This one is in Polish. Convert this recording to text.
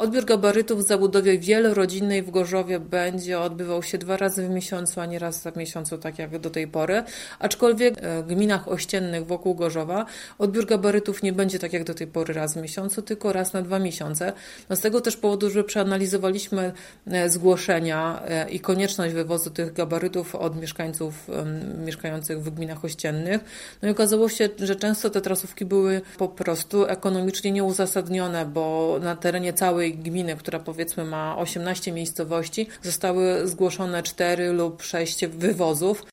Odbiór gabarytów w zabudowie wielorodzinnej w Gorzowie będzie odbywał się 2 razy w miesiącu, a nie raz w miesiącu, tak jak do tej pory. Aczkolwiek w gminach ościennych wokół Gorzowa odbiór gabarytów nie będzie tak jak do tej pory raz w miesiącu, tylko raz na 2 miesiące. No z tego też powodu, że przeanalizowaliśmy zgłoszenia i konieczność wywozu tych gabarytów od mieszkańców mieszkających w gminach ościennych. No i okazało się, że często te trasówki były po prostu ekonomicznie nieuzasadnione, bo na terenie całej gminy, która powiedzmy ma 18 miejscowości, zostały zgłoszone 4 lub 6 wywozów.